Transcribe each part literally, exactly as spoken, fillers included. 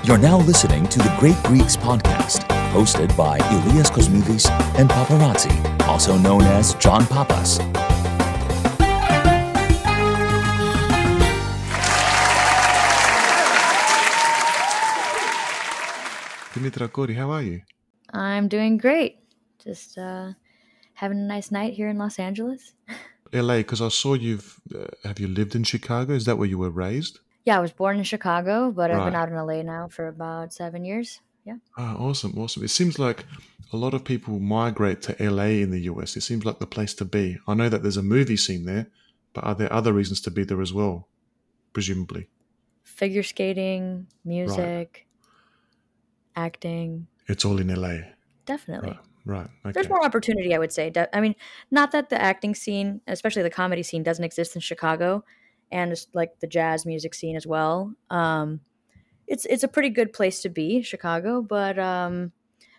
You're now listening to the Great Greeks podcast, hosted by Elias Kosmidis and Paparazzi, also known as John Papas. Dimitra Kori, how are you? I'm doing great. Just uh, having a nice night here in Los Angeles. L A, because I saw you've, uh, have you lived in Chicago? Is that where you were raised? Yeah, I was born in Chicago, but I've been Right. out in L A now for about seven years. Yeah. Ah, awesome, awesome. It seems like a lot of people migrate to L A in the U S. It seems like the place to be. I know that there's a movie scene there, but are there other reasons to be there as well, presumably? Figure skating, Right. music, acting. It's all in L A. Definitely. Right, right. Okay. There's more opportunity, I would say. De- I mean, not that the acting scene, especially the comedy scene, doesn't exist in Chicago, and it's like the jazz music scene as well. Um, it's it's a pretty good place to be, Chicago, but um,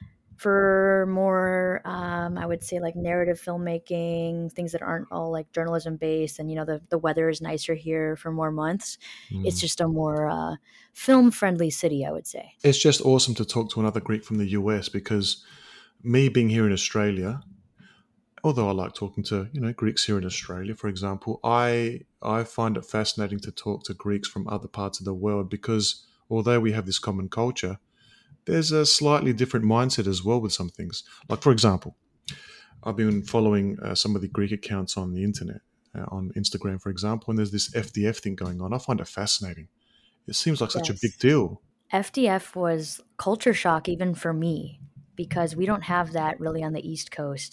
for more, um, I would say like narrative filmmaking, things that aren't all like journalism based, and you know the the weather is nicer here for more months. It's Mm. just a more uh, film friendly city, I would say. It's just awesome to talk to another Greek from the U S because me being here in Australia, although I like talking to, you know, Greeks here in Australia, for example, I I find it fascinating to talk to Greeks from other parts of the world because although we have this common culture, there's a slightly different mindset as well with some things. Like, for example, I've been following uh, some of the Greek accounts on the internet, uh, on Instagram, for example, and there's this F D F thing going on. I find it fascinating. It seems like such a big Yes. deal. F D F was culture shock even for me because we don't have that really on the East Coast.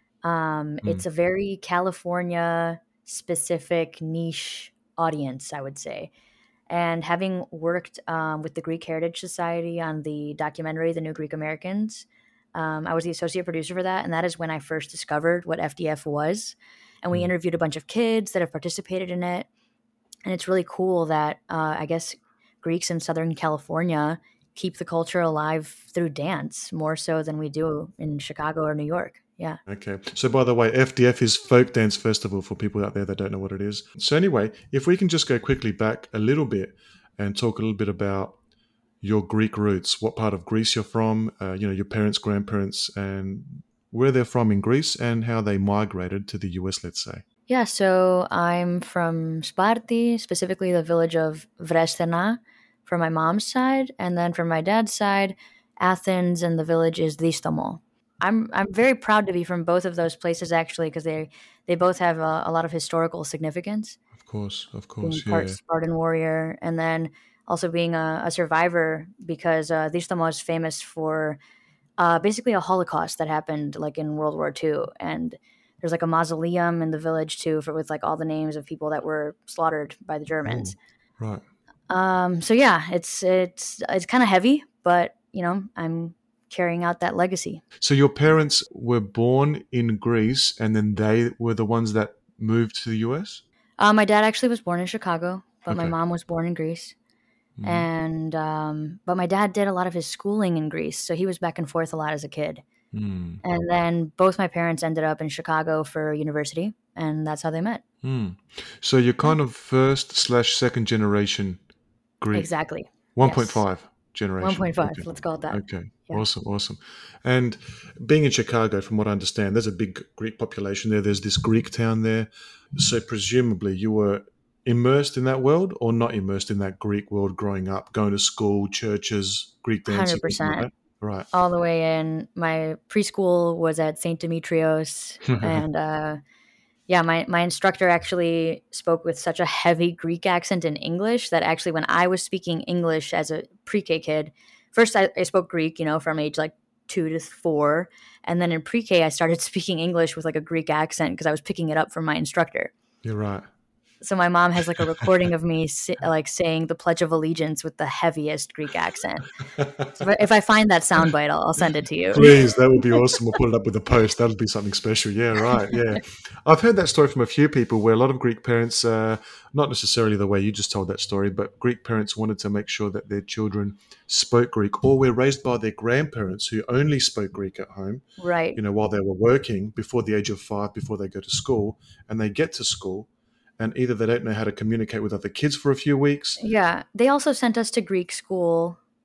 Um, Mm. it's a very California specific niche audience, I would say. And having worked um, with the Greek Heritage Society on the documentary, The New Greek Americans, um, I was the associate producer for that. And that is when I first discovered what F D F was. And we Mm. interviewed a bunch of kids that have participated in it. And it's really cool that uh, I guess Greeks in Southern California keep the culture alive through dance more so than we do in Chicago or New York. Yeah. Okay. So, by the way, F D F is Folk Dance Festival for people out there that don't know what it is. So, anyway, if we can just go quickly back a little bit and talk a little bit about your Greek roots, what part of Greece you're from, uh, you know, your parents, grandparents, and where they're from in Greece and how they migrated to the U S, let's say. Yeah, so I'm from Sparti, specifically the village of Vrestena from my mom's side, and then from my dad's side, Athens, and the village is Distomo. I'm I'm very proud to be from both of those places actually because they they both have a, a lot of historical significance. Of course, of Being course, part yeah. Spartan warrior, and then also being a, a survivor because uh, Distomo is famous for uh, basically a Holocaust that happened like in World War Two, and there's like a mausoleum in the village too for with like all the names of people that were slaughtered by the Oh, Germans. right. Um, so yeah, it's it's it's kind of heavy, but you know I'm carrying out that legacy. So, your parents were born in Greece and then they were the ones that moved to the U S? Uh, my dad actually was born in Chicago, but my Okay. mom was born in Greece. Mhm. And um, but my dad did a lot of his schooling in Greece, so he was back and forth a lot as a kid. Mm. And then both my parents ended up in Chicago for university, and that's how they met. Mm. So, you're Yeah, kind of first slash second generation Greek. exactly. one point Yes, five one generation. point five. Okay. Let's call it that. Okay. Yeah, Awesome. Awesome. And being in Chicago, from what I understand, there's a big Greek population there. There's this Greek town there. So presumably you were immersed in that world or not immersed in that Greek world growing up, going to school, churches, Greek dancing, hundred anything like percent. that? Right. All the way in. My preschool was at Saint Demetrios, and uh, yeah, my my instructor actually spoke with such a heavy Greek accent in English that actually when I was speaking English as a pre-K kid, first I, I spoke Greek, you know, from age like two to four, and then in pre-K I started speaking English with like a Greek accent because I was picking it up from my instructor. You're right. So my mom has like a recording of me si- like saying the Pledge of Allegiance with the heaviest Greek accent. So if I, if I find that soundbite, I'll, I'll send it to you. Please, that would be awesome. We'll put it up with a post. That'll be something special. Yeah, right. Yeah. I've heard that story from a few people where a lot of Greek parents, uh, not necessarily the way you just told that story, but Greek parents wanted to make sure that their children spoke Greek or were raised by their grandparents who only spoke Greek at home, Right. you know, while they were working before the age of five, before they go to school. And they get to school and either they don't know how to communicate with other kids for a few weeks. Yeah. They also sent us to Greek school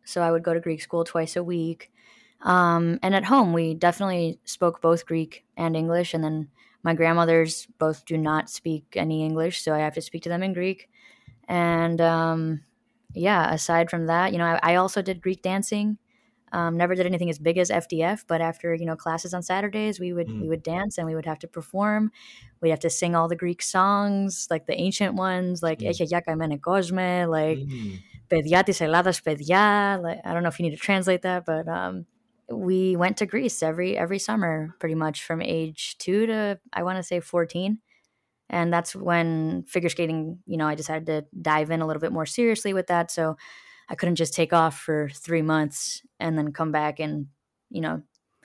So I would go to Greek school twice a week. Um, and at home, we definitely spoke both Greek and English. And then my grandmothers both do not speak any English, so I have to speak to them in Greek. And um, yeah, aside from that, you know, I, I also did Greek dancing. Um, never did anything as big as F D F, but after, you know, classes on Saturdays, we would Mm. we would dance and we would have to perform. We'd have to sing all the Greek songs, like the ancient ones, like Mm. Eche Yaka Mene Kosme, like Mm. Παιδιά της Ελλάδας Παιδιά. Like, I don't know if you need to translate that, but um, we went to Greece every every summer, pretty much from age two to I want to say fourteen. And that's when figure skating, you know, I decided to dive in a little bit more seriously with that. So I couldn't just take off for three months and then come back and, you know,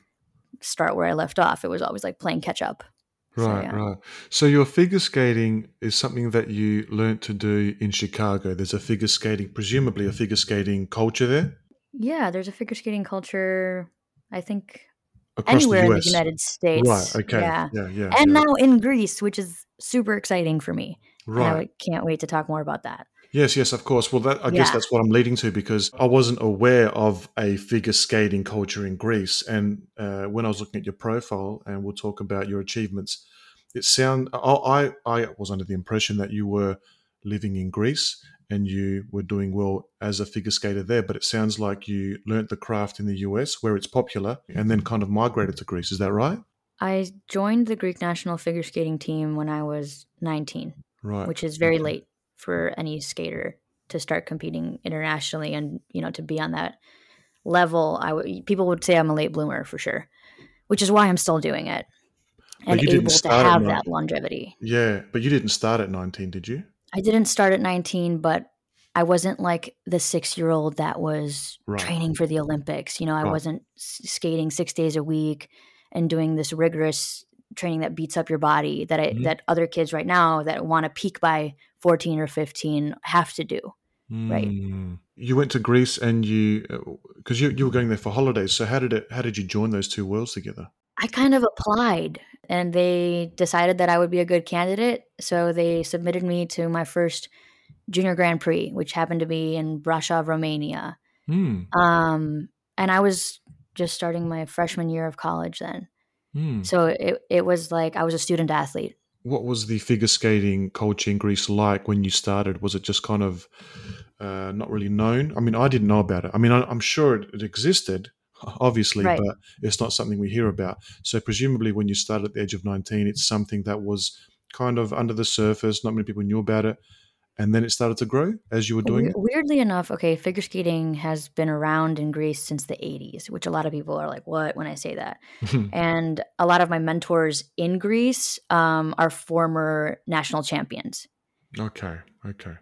start where I left off. It was always like playing catch up. So, Right, yeah. right. So your figure skating is something that you learnt to do in Chicago. There's a figure skating, presumably a figure skating culture there Yeah, there's a figure skating culture, I think, across the anywhere in the U S. United Right. States. Okay. Yeah. Yeah. Yeah. And Yeah. now in Greece, which is super exciting for me. And I Right. would- can't wait to talk more about that. Yes, yes, of course. Well, that I guess Yeah. that's what I'm leading to because I wasn't aware of a figure skating culture in Greece. And uh, when I was looking at your profile, and we'll talk about your achievements, it sound I I I was under the impression that you were living in Greece and you were doing well as a figure skater there. But it sounds like you learnt the craft in the U S where it's popular, and then kind of migrated to Greece. Is that right? I joined the Greek national figure skating team when I was nineteen, Right. which is very Okay. late for any skater to start competing internationally and, you know, to be on that level. I w- people would say I'm a late bloomer for sure, which is why I'm still doing it But and you didn't able to start at have nine. that longevity. Yeah, but you didn't start at nineteen, did you? I didn't start at nineteen, but I wasn't like the six-year-old that was Right. training for the Olympics. You know, I Right. wasn't s- skating six days a week and doing this rigorous training that beats up your body that I, Mhm. that other kids right now that want to peak by fourteen or fifteen have to do. Right. Mm. You went to Greece and you because you you were going there for holidays. So how did it how did you join those two worlds together? I kind of applied and they decided that I would be a good candidate. So they submitted me to my first Junior Grand Prix, which happened to be in Brasov, Romania. Mm. Um, and I was just starting my freshman year of college then. Mm. So it, it was like I was a student athlete. What was the figure skating culture in Greece like when you started? Was it just kind of uh, not really known? I mean, I didn't know about it. I mean, I, I'm sure it, it existed, obviously, Right. but it's not something we hear about. So presumably, when you started at the age of nineteen, it's something that was kind of under the surface. Not many people knew about it, and then it started to grow as you were doing We- it. weirdly enough, okay, figure skating has been around in Greece since the eighties, which a lot of people are like, what, when I say that? And a lot of my mentors in Greece um, are former national champions. Okay, okay.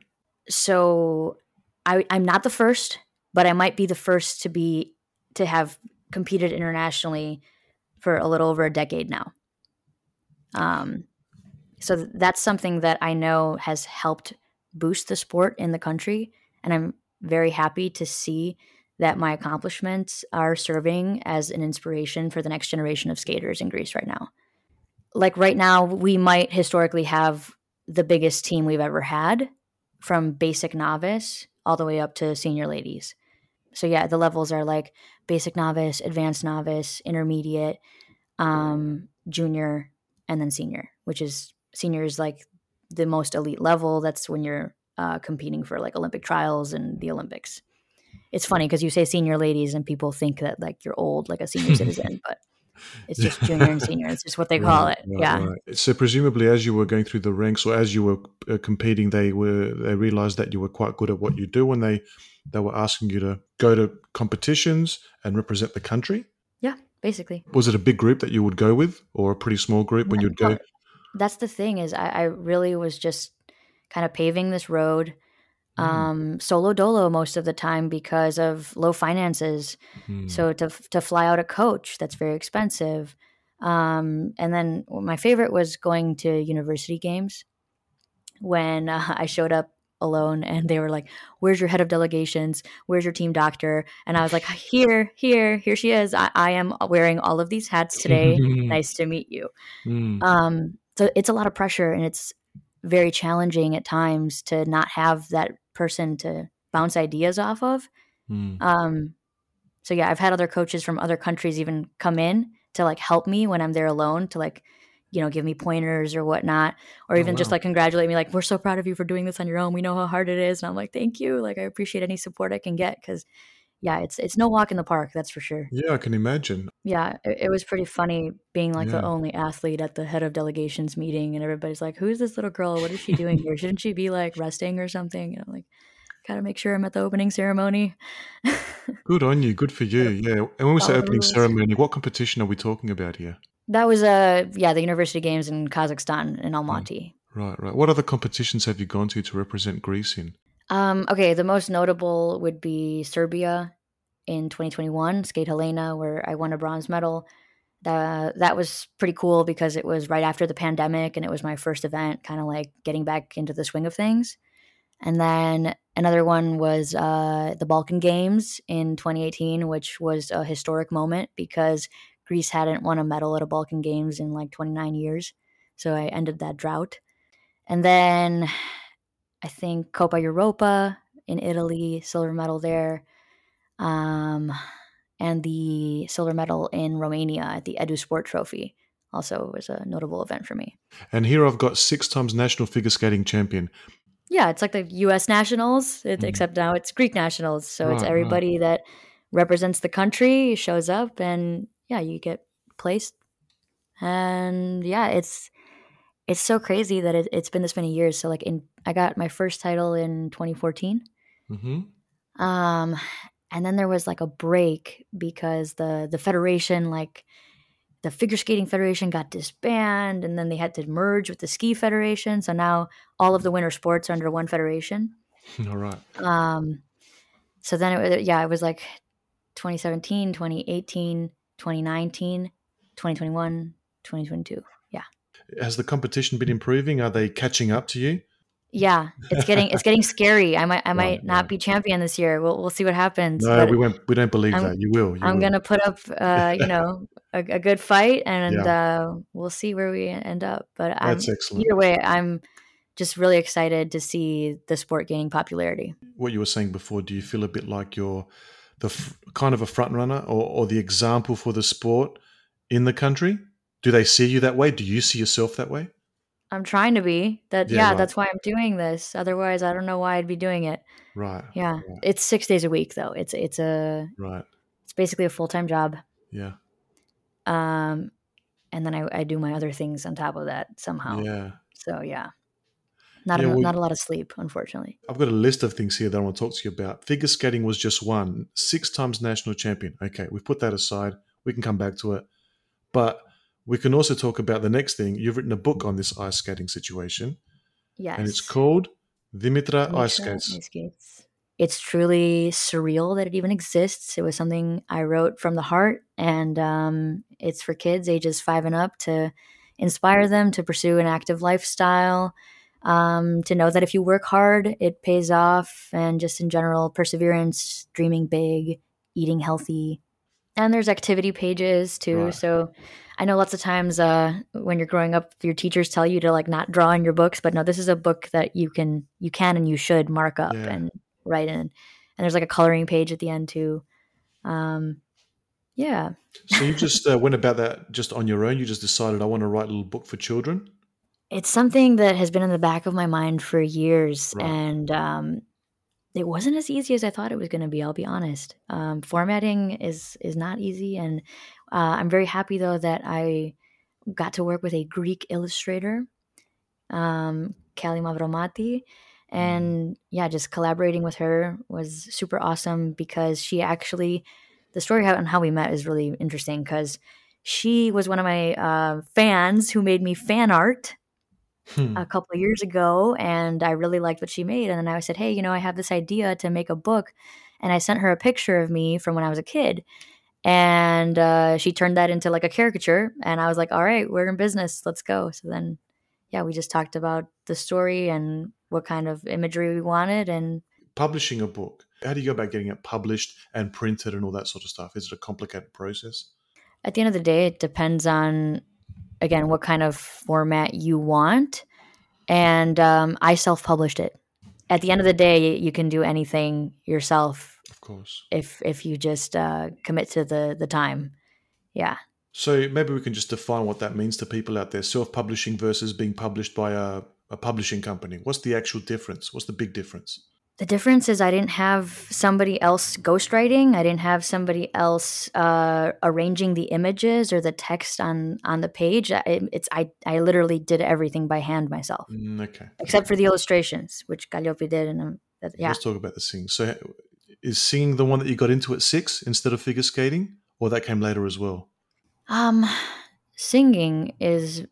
So I, I'm not the first, but I might be the first to be to have competed internationally for a little over a decade now. Um, so th- that's something that I know has helped boost the sport in the country, and I'm very happy to see that my accomplishments are serving as an inspiration for the next generation of skaters in Greece right now. Like right now, we might historically have the biggest team we've ever had, from basic novice all the way up to senior ladies. So yeah, the levels are like basic novice, advanced novice, intermediate, um, junior, and then senior, which is senior is like the most elite level. That's when you're uh, competing for like Olympic trials and the Olympics. It's funny because you say senior ladies and people think that like you're old, like a senior citizen, but it's just junior and senior. It's just what they call Right, it. right, Yeah. right. So presumably, as you were going through the ranks, or as you were uh, competing, they were they realized that you were quite good at what you do, and they they were asking you to go to competitions and represent the country. Yeah, basically. Was it a big group that you would go with, or a pretty small group when you'd No, go? that's the thing is I, I really was just kind of paving this road Mm, um, solo dolo most of the time because of low finances. mm, So to to fly out a coach, that's very expensive. Um, and then my favorite was going to university games when uh, I showed up alone and they were like, "Where's your head of delegations? Where's your team doctor?" And I was like, "Here, here, here she is. I, I am wearing all of these hats today. Nice to meet you." mm. Um, so it's a lot of pressure and it's very challenging at times to not have that person to bounce ideas off of Mm. Um, so yeah, I've had other coaches from other countries even come in to like help me when I'm there alone to like, you know, give me pointers or whatnot, or Oh, even just wow. like congratulate me, like, we're so proud of you for doing this on your own. We know how hard it is. And I'm like, thank you. Like, I appreciate any support I can get because yeah, it's it's no walk in the park, that's for sure. Yeah, I can imagine. Yeah, it, it was pretty funny being like the Yeah. only athlete at the head of delegations meeting, and everybody's like, "Who's this little girl? What is she doing here? Shouldn't she be like resting or something?" And I'm like, "Gotta make sure I'm at the opening ceremony." Good on you. Good for you. Gotta Yeah. And when we say follow the opening rules. ceremony, what competition are we talking about here? That was uh yeah the University Games in Kazakhstan in Almaty. Right, right. What other competitions have you gone to to represent Greece in? Um, okay, the most notable would be Serbia in twenty twenty-one, Skate Helena, where I won a bronze medal. That that was pretty cool because it was right after the pandemic and it was my first event, kind of like getting back into the swing of things. And then another one was uh, the Balkan Games in twenty eighteen, which was a historic moment because Greece hadn't won a medal at a Balkan Games in like twenty-nine years. So I ended that drought. And then I think Coppa Europa in Italy, silver medal there. Um, and the silver medal in Romania at the Edu Sport Trophy also was a notable event for me. And here I've got six times national figure skating champion. Yeah, it's like the U S Nationals, it, Mm. except now it's Greek Nationals. So it's Right, right. everybody that represents the country shows up, and yeah, you get placed. And yeah, it's it's so crazy that it, it's been this many years. So like in, I got my first title in twenty fourteen. hmm Um, and then there was like a break because the the federation, like the figure skating federation, got disbanded, and then they had to merge with the ski federation. So now all of the winter sports are under one federation. All right. Um, so then it was yeah, it was like twenty seventeen, twenty eighteen, twenty nineteen, twenty twenty-one, twenty twenty-two. Yeah. Has the competition been improving? Are they catching up to you? Yeah, it's getting it's getting scary. I might I Right, might not right. be champion this year. We'll we'll see what happens. No, But we won't. We don't believe I'm that. You will. You I'm will. gonna put up uh, you know, a, a good fight, and Yeah, uh, we'll see where we end up. But that's I'm excellent. either way, I'm just really excited to see the sport gaining popularity. What you were saying before, do you feel a bit like you're the f- kind of a front runner or, or the example for the sport in the country? Do they see you that way? Do you see yourself that way? I'm trying to be that. Yeah, Yeah, right, that's why I'm doing this. Otherwise, I don't know why I'd be doing it. right, Yeah, right, it's six days a week though. It's it's a right. it's basically a full time job. Yeah, Um, and then I, I do my other things on top of that somehow. yeah, So yeah, not yeah. a, Well, not a lot of sleep, unfortunately. I've got a list of things here that I want to talk to you about. Figure skating was just one, six times national champion. Okay, we've put that aside. We can come back to it. But we can also talk about the next thing. You've written a book on this ice skating situation, and it's Yes. called Dimitra Ice Dimitra Skates. Ice Skates. It's truly surreal that it even exists. It was something I wrote from the heart, and um, it's for kids ages five and up to inspire them to pursue an active lifestyle, um, to know that if you work hard, it pays off, and just in general, perseverance, dreaming big, eating healthy. And there's activity pages too. Right. So I know lots of times uh, when you're growing up, your teachers tell you to like not draw in your books, but no, this is a book that you can, you can and you should mark up Yeah. and write in. And there's like a coloring page at the end too. Um, yeah. So you just uh, went about that just on your own? You just decided, I want to write a little book for children? It's something that has been in the back of my mind for years. Right. And um, it wasn't as easy as I thought it was going to be. I'll be honest. Um, formatting is is not easy, and uh, I'm very happy though that I got to work with a Greek illustrator, um, Kali Mavromati, and yeah, just collaborating with her was super awesome because she actually, the story on how we met is really interesting because she was one of my uh, fans who made me fan art Hmm. a couple of years ago, and I really liked what she made. And then I said, hey, you know, I have this idea to make a book. And I sent her a picture of me from when I was a kid. And uh, she turned that into like a caricature. And I was like, all right, we're in business. Let's go. So then, yeah, we just talked about the story and what kind of imagery we wanted. And Publishing a book, how do you go about getting it published and printed and all that sort of stuff? Is it a complicated process? at the end of the day, it depends on, again, what kind of format you want. And um, I self-published it. At the end of the day, you can do anything yourself Of course. if if you just uh, commit to the the time. Yeah. So maybe we can just define what that means to people out there. Self-publishing versus being published by a, a publishing company. What's the actual difference? What's the big difference? The difference is I didn't have somebody else ghostwriting. I didn't have somebody else uh, arranging the images or the text on on the page. I, it's I I literally did everything by hand myself, Mm, okay. except for the illustrations, which Calliope did. And um, that, yeah, Let's talk about the singing. So is singing the one that you got into at six instead of figure skating? Or that came later as well? um, singing is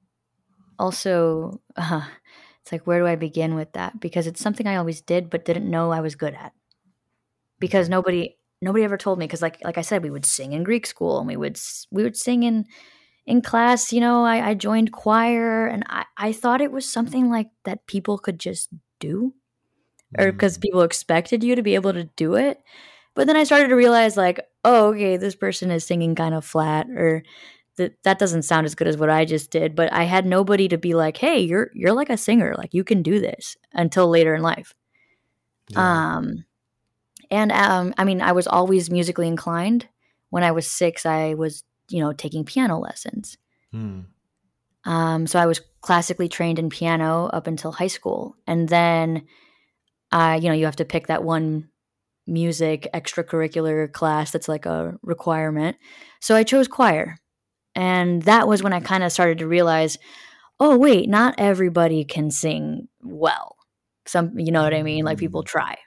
also. Uh, it's like, where do I begin with that? Because it's something I always did, but didn't know I was good at. Because nobody nobody ever told me. Because like like I said, we would sing in Greek school, and we would s- we would sing in in class. You know, I, I joined choir, and I I thought it was something like that people could just do, or because Mm. people expected you to be able to do it. But then I started to realize, like, oh, okay, this person is singing kind of flat, or that that doesn't sound as good as what I just did. But I had nobody to be like, hey, you're you're like a singer, like you can do this, until later in life. Yeah. Um, and um, I mean, I was always musically inclined. When I was six, I was, you know, taking piano lessons. Mm. Um, so I was classically trained in piano up until high school, and then, uh, you know, you have to pick that one music extracurricular class that's like a requirement. So I chose choir. And that was when I kind of started to realize, oh, wait, not everybody can sing well. Some, you know what I mean? Like people Mm. try.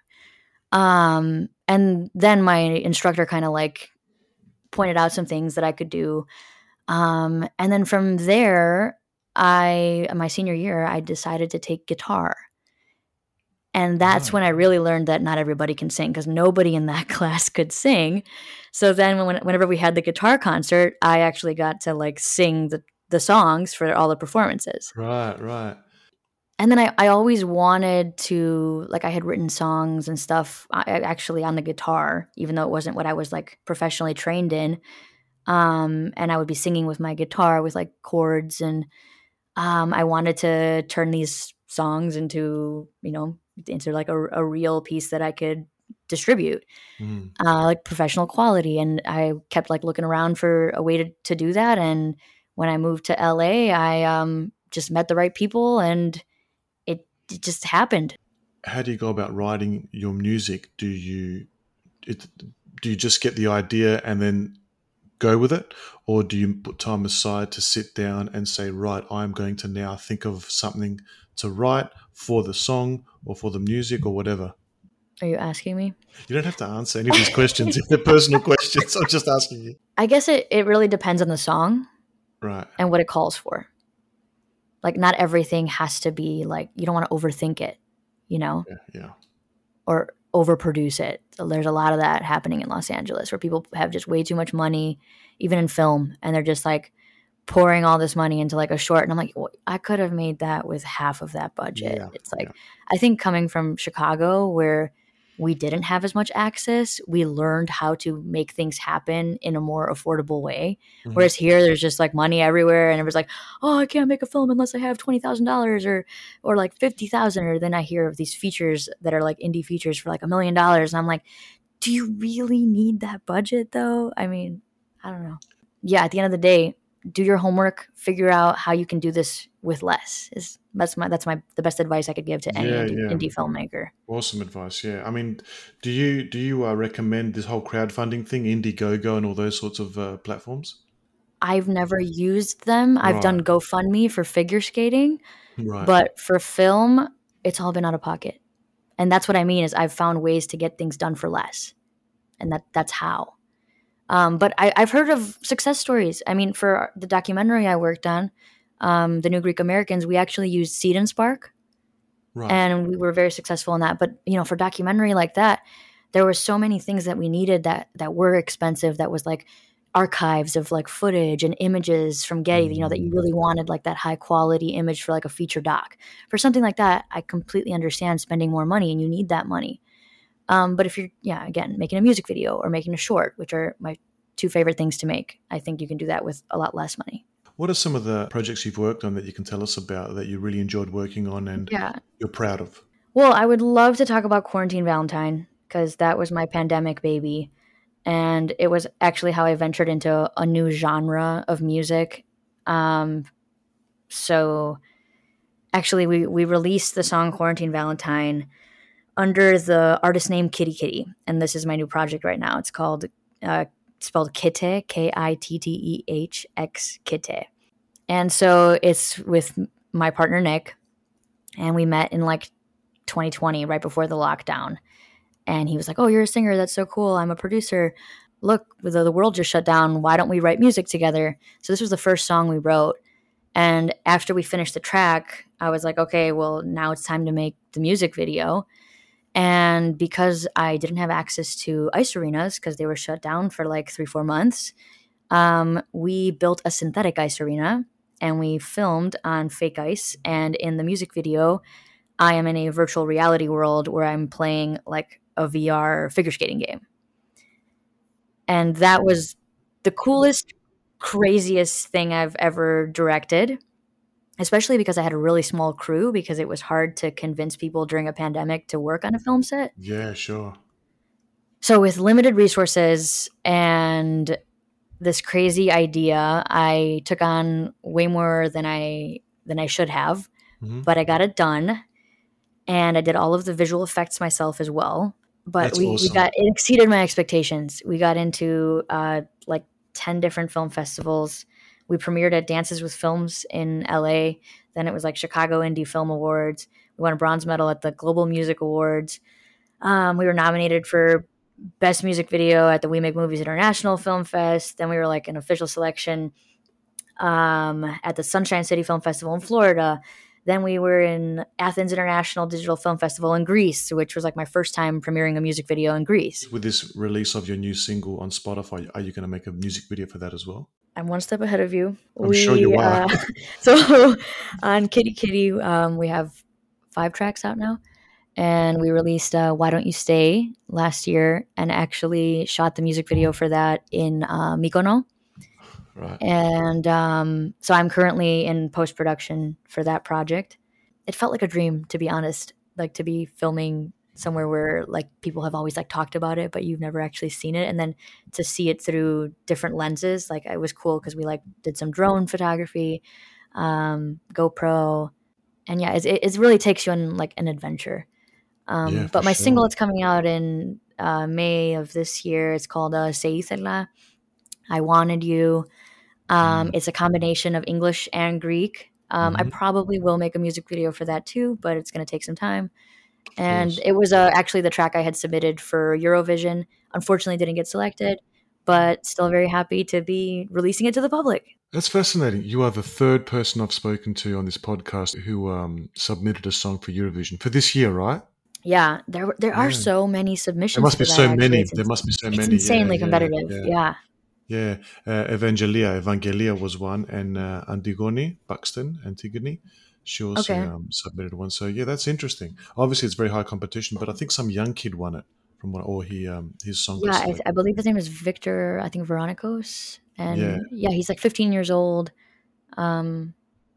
Um, and then my instructor kind of like pointed out some things that I could do. Um, and then from there, I, my senior year, I decided to take guitar. And that's Right. when I really learned that not everybody can sing, because nobody in that class could sing. So then when, whenever we had the guitar concert, I actually got to like sing the, the songs for all the performances. Right, right. And then I, I always wanted to, like I had written songs and stuff uh, actually on the guitar, even though it wasn't what I was like professionally trained in. Um, and I would be singing with my guitar with like chords. And um, I wanted to turn these songs into, you know, into like a, a real piece that I could distribute, Mm. uh, like professional quality. And I kept like looking around for a way to, to do that. And when I moved to L A, I um, just met the right people, and it, it just happened. How do you go about writing your music? Do you it, do you just get the idea and then go with it, or do you put time aside to sit down and say, right, I'm going to now think of something to write for the song or for the music or whatever? Are you asking me? You don't have to answer any of these questions if they're personal questions. I'm just asking you. I guess it, it really depends on the song Right. and what it calls for. Like not everything has to be like, you don't want to overthink it, you know, Yeah. Yeah. or overproduce it. So there's a lot of that happening in Los Angeles where people have just way too much money, even in film, and they're just like pouring all this money into like a short. And I'm like, well, I could have made that with half of that budget. Yeah. It's like, Yeah. I think coming from Chicago where we didn't have as much access, we learned how to make things happen in a more affordable way. Mhm. Whereas here, there's just like money everywhere, and it was like, oh, I can't make a film unless I have twenty thousand dollars or or like fifty thousand. Or then I hear of these features that are like indie features for like a million dollars, and I'm like, do you really need that budget though? I mean, I don't know. Yeah, at the end of the day, do your homework, figure out how you can do this with less. Is that's my that's my the best advice I could give to any Yeah. indie, Yeah. indie filmmaker. Awesome advice. Yeah. I mean, do you do you uh, recommend this whole crowdfunding thing, Indiegogo and all those sorts of uh, platforms? I've never used them. I've done Right. GoFundMe for figure skating, Right. but for film, it's all been out of pocket. And that's what I mean is I've found ways to get things done for less. And that that's how. Um, but I, I've heard of success stories. I mean, for the documentary I worked on, um, The New Greek Americans, we actually used Seed and Spark. Right. And we were very successful in that. But, you know, for documentary like that, there were so many things that we needed that that were expensive, that was like archives of like footage and images from Getty, you know, that you really wanted like that high quality image for like a feature doc. For something like that, I completely understand spending more money, and you need that money. Um, but if you're, yeah, again, making a music video or making a short, which are my two favorite things to make, I think you can do that with a lot less money. What are some of the projects you've worked on that you can tell us about that you really enjoyed working on and Yeah. you're proud of? Well, I would love to talk about Quarantine Valentine. because that was my pandemic baby. And it was actually how I ventured into a new genre of music. Um, so actually, we, we released the song Quarantine Valentine under the artist name Kitty Kitty. And this is my new project right now. It's called, uh, spelled Kitte, K I T T E H X, Kitte. And so it's with my partner, Nick. And we met in like twenty twenty, right before the lockdown. And he was like, oh, you're a singer. That's so cool. I'm a producer. Look, the, the world just shut down. Why don't we write music together? So this was the first song we wrote. And after we finished the track, I was like, okay, well, now it's time to make the music video. And because I didn't have access to ice arenas because they were shut down for like three, four months, um, we built a synthetic ice arena and we filmed on fake ice. And in the music video, I am in a virtual reality world where I'm playing like a V R figure skating game. And that was the coolest, craziest thing I've ever directed, especially because I had a really small crew because it was hard to convince people during a pandemic to work on a film set. Yeah, sure. So with limited resources and this crazy idea, I took on way more than I than I should have, mm-hmm. but I got it done. And I did all of the visual effects myself as well. But That's we, awesome. we got it exceeded my expectations. We got into uh, like ten different film festivals. We premiered at Dances with Films in L A. Then it was like Chicago Indie Film Awards. We won a bronze medal at the Global Music Awards. Um, we were nominated for Best Music Video at the We Make Movies International Film Fest. Then we were like an official selection um, at the Sunshine City Film Festival in Florida. Then we were in Athens International Digital Film Festival in Greece, which was like my first time premiering a music video in Greece. With this release of your new single on Spotify, are you going to make a music video for that as well? I'm one step ahead of you. I'm we, sure you are. Uh, so on Kitty Kitty, um, we have five tracks out now. And we released uh, Why Don't You Stay last year and actually shot the music video for that in uh, Mykonos. Right. And um, so I'm currently in post-production for that project. It felt like a dream, to be honest, like to be filming somewhere where like people have always like talked about it, but you've never actually seen it. And then to see it through different lenses, like it was cool because we like did some drone photography, um, GoPro. And yeah, it, it really takes you on like an adventure. Um, yeah, but my sure. single, it's coming out in uh, May of this year. It's called uh, Se Ithela, I Wanted You. Um, mm. It's a combination of English and Greek. Um, mm-hmm. I probably will make a music video for that too, but it's going to take some time. And it was uh, actually the track I had submitted for Eurovision. Unfortunately, didn't get selected, but still very happy to be releasing it to the public. That's fascinating. You are the third person I've spoken to on this podcast who um, submitted a song for Eurovision for this year, right? Yeah, there there yeah. are so many submissions. There must be for that, so actually. many. It's there must be so it's many. It's insanely yeah, competitive. Yeah. Yeah. Yeah. yeah. Uh, Evangelia. Evangelia was one. And uh, Antigone, Buxton, Antigone, she also Okay. um, submitted one. So, yeah, that's interesting. Obviously, it's very high competition, but I think some young kid won it from what, or he, um, his song. Yeah, I, I believe his name is Victor, I think, Veronicos. And yeah. yeah, he's like fifteen years old. Um,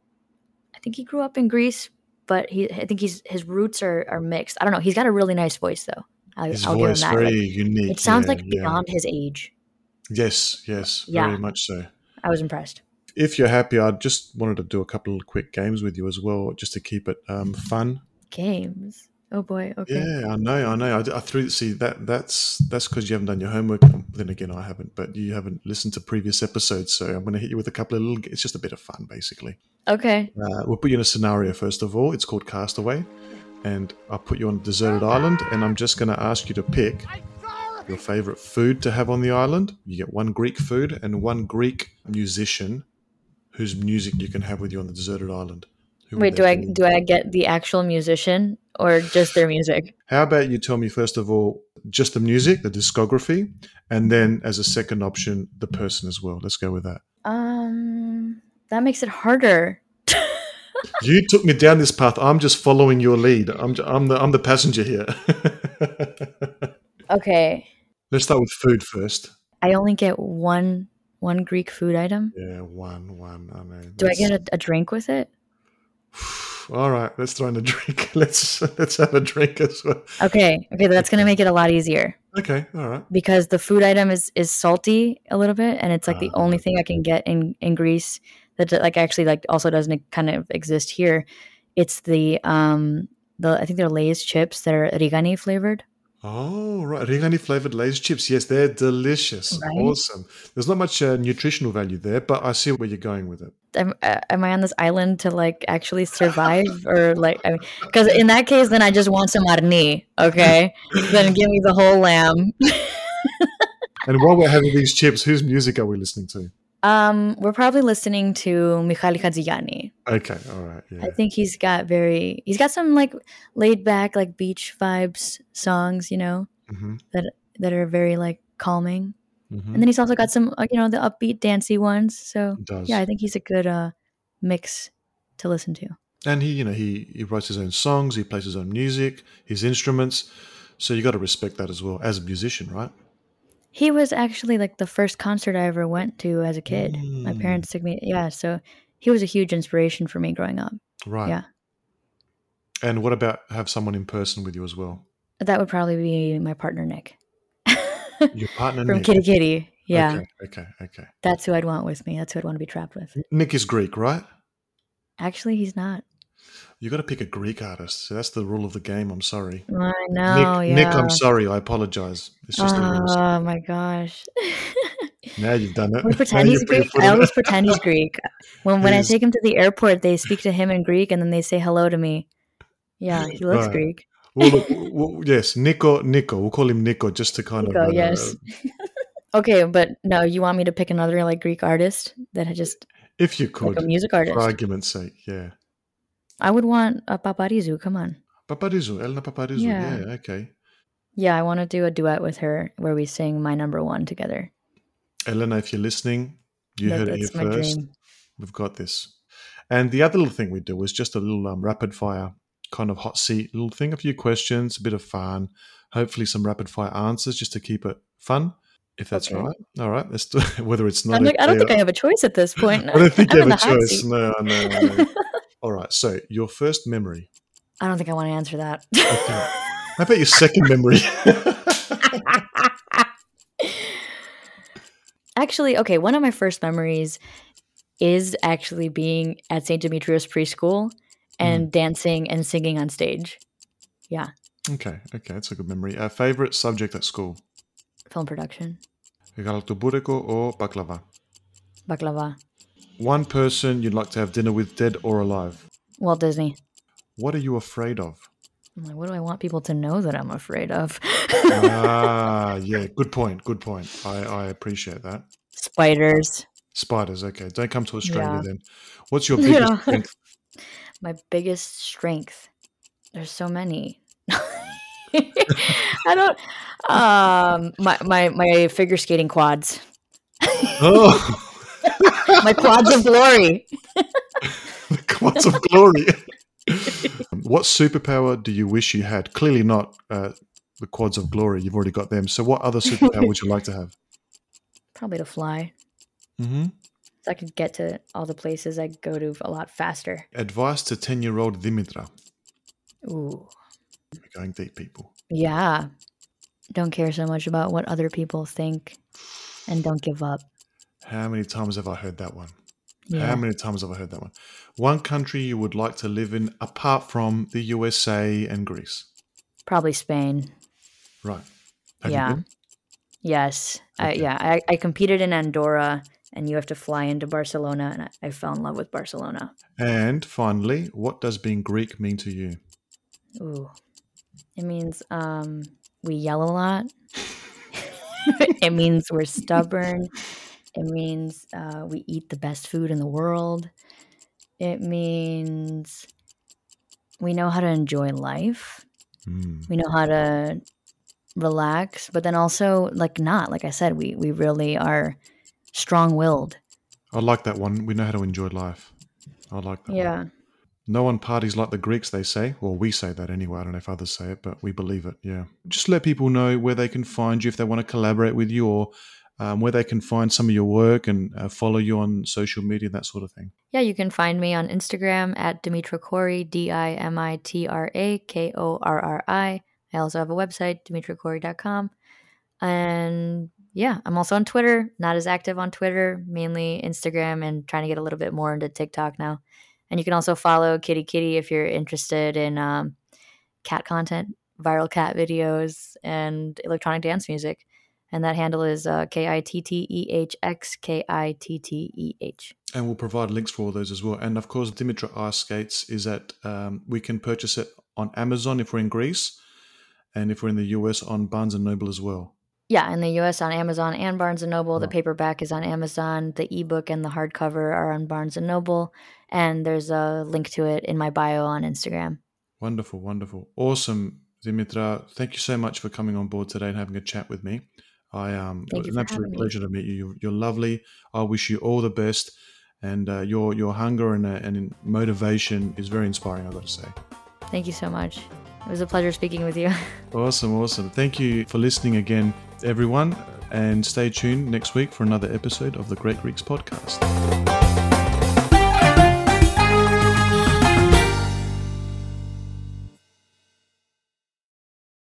I think he grew up in Greece, but he I think he's his roots are, are mixed. I don't know. He's got a really nice voice, though. I, His I'll voice, give him that. very like, unique. It sounds yeah, like beyond yeah. his age. Yes, yes, Yeah. very much so. I was impressed. If you're happy, I just wanted to do a couple of quick games with you as well, just to keep it um, fun. Games? Oh boy. Okay. Yeah, I know, I know. I, I threw see that that's that's because you haven't done your homework. Then again, I haven't, but you haven't listened to previous episodes, so I'm going to hit you with a couple of little. It's just a bit of fun, basically. Okay. Uh, we'll put you in a scenario first of all. It's called Castaway, and I'll put you on a deserted island, and I'm just going to ask you to pick your favorite food to have on the island. You get one Greek food and one Greek musician whose music you can have with you on the deserted island. Who Wait, do I be? do I get the actual musician or just their music? How about you tell me first of all just the music, the discography, and then as a second option the person as well. Let's go with that. Um, that makes it harder. You took me down this path. I'm just following your lead. I'm I'm the I'm the passenger here. Okay. Let's start with food first. I only get one one Greek food item. Yeah, one one. I mean, do I get a, a drink with it? All right, let's throw in a drink. Let's let's have a drink as well. Okay, okay, that's gonna make it a lot easier Okay, all right. because the food item is is salty a little bit, and it's like the only Uh, thing I can get in in Greece that like actually like also doesn't kind of exist here. It's the um the I think they're Lay's chips that are rigani flavored, oh, right. Rigani flavored Lay's chips. Yes, they're delicious. right? Awesome. There's not much uh, nutritional value there, but I see where you're going with it. Am, uh, am I on this island to like actually survive or like I mean because in that case then I just want some arni, okay? Then give me the whole lamb. And while we're having these chips, whose music are we listening to? Um, we're probably listening to Mihaly Kadziyani. Okay, all right. Yeah. I think he's got very he's got some like laid back like beach vibes songs, you know, Mm-hmm. that that are very like calming. Mm-hmm. And then he's also got some uh, you know the upbeat dancey ones. So It does. yeah, I think he's a good uh mix to listen to. And he, you know, he, he writes his own songs, he plays his own music, his instruments. So you got to respect that as well as a musician, right? He was actually like the first concert I ever went to as a kid. My Mm, parents took me. Yeah, so he was a huge inspiration for me growing up. right. Yeah. And what about have someone in person with you as well? That would probably be my partner Nick Your partner from Nick. Kitty Kitty. Yeah, Okay, okay, okay. that's who I'd want with me. That's who I'd want to be trapped with. Nick is Greek, right? Actually, he's not. You got to pick a Greek artist. So that's the rule of the game. I'm sorry. I know. Nick, yeah. Nick, I'm sorry. I apologize. It's just the rules. Oh my gosh. Now you've done it. We Now pretend you he's put your Greek. foot I in it. always pretend he's Greek. When when I He's- take him to the airport, they speak to him in Greek, and then they say hello to me. Yeah, he looks Right. Greek. Well, look, well, yes, Nico, Nico. We'll call him Nico just to kind Nico, of. uh, yes. Okay, but no, you want me to pick another like Greek artist that had just If you like could, a music for artist? argument's sake, yeah. I would want a Paparizou. Come on. Paparizou, Elena Paparizou. Yeah. Yeah, okay. Yeah, I want to do a duet with her where we sing My Number One together. Elena, if you're listening, you That- heard it here that's my first. dream. We've got this. And the other little thing we do was just a little um, rapid fire kind of hot seat little thing. A few questions, a bit of fun. Hopefully some rapid fire answers just to keep it fun, if that's Okay. all right. All right. Let's do whether it's not I'm like, I don't okay think I have a choice at this point. I don't think I'm you in have a the hot choice. seat. No, no, no. All right. So your first memory. I don't think I want to answer that. Okay. How about your second memory? Actually, okay, one of my first memories is actually being at Saint Demetrius Preschool and Mm. dancing and singing on stage. Yeah, Okay. Okay. That's a good memory. Uh, favorite subject at school? film production, Galaktoboureko or baklava? baklava, One person you'd like to have dinner with, dead or alive? Walt Disney. What are you afraid of? I'm like, what do I want people to know that I'm afraid of? Ah, yeah. Good point. Good point. I, I appreciate that. Spiders. Spiders. Okay. Don't come to Australia Yeah. then. What's your biggest Yeah. strength? My biggest strength. There's so many. I don't. Um, my my my figure skating quads. Oh, My quads of glory. the quads of glory. What superpower do you wish you had? Clearly not uh, the quads of glory. You've already got them. So what other superpower would you like to have? Probably to fly. Mm-hmm. So I could get to all the places I go to a lot faster. Advice to ten-year-old Dimitra. Ooh. We're going deep, people. Yeah. Don't care so much about what other people think and don't give up. How many times have I heard that one? Yeah. How many times have I heard that one? One country you would like to live in apart from the U S A and Greece. Probably Spain. Right. Have Yeah. you been? Yes. I, Okay. yeah. I, I competed in Andorra and you have to fly into Barcelona and I, I fell in love with Barcelona. And finally, what does being Greek mean to you? Ooh. It means um, we yell a lot. It means we're stubborn. It means uh, we eat the best food in the world. It means we know how to enjoy life. Mm. We know how to relax, but then also like not. Like I said, we we really are strong-willed. I like that one. We know how to enjoy life. I like that one. Yeah. No one parties like the Greeks, they say. Well, we say that anyway. I don't know if others say it, but we believe it. Yeah. Just let people know where they can find you if they want to collaborate with you or um, where they can find some of your work and uh, follow you on social media, that sort of thing. Yeah, you can find me on Instagram at Dimitra Khoury, D I M I T R A K O R R I. I also have a website, dimitra khoury dot com. And yeah, I'm also on Twitter, not as active on Twitter, mainly Instagram, and trying to get a little bit more into TikTok now. And you can also follow Kitty Kitty if you're interested in um, cat content, viral cat videos, and electronic dance music. And that handle is uh, K I T T E H X K I T T E H. And we'll provide links for all those as well. And of course, Dimitra Ice Skates is at, um, we can purchase it on Amazon if we're in Greece, and if we're in the U S on Barnes and Noble as well. Yeah, in the U S on Amazon and Barnes and Noble. Right. The paperback is on Amazon. The ebook and the hardcover are on Barnes and Noble. And there's a link to it in my bio on Instagram. Wonderful, wonderful. Awesome, Dimitra. Thank you so much for coming on board today and having a chat with me. I um, Thank it was you an for absolute having me. pleasure to meet you. You're, you're lovely. I wish you all the best. And uh, your your hunger and, uh, and motivation is very inspiring, I've got to say. Thank you so much. It was a pleasure speaking with you. Awesome, awesome. Thank you for listening again, everyone. And stay tuned next week for another episode of the Great Greeks Podcast.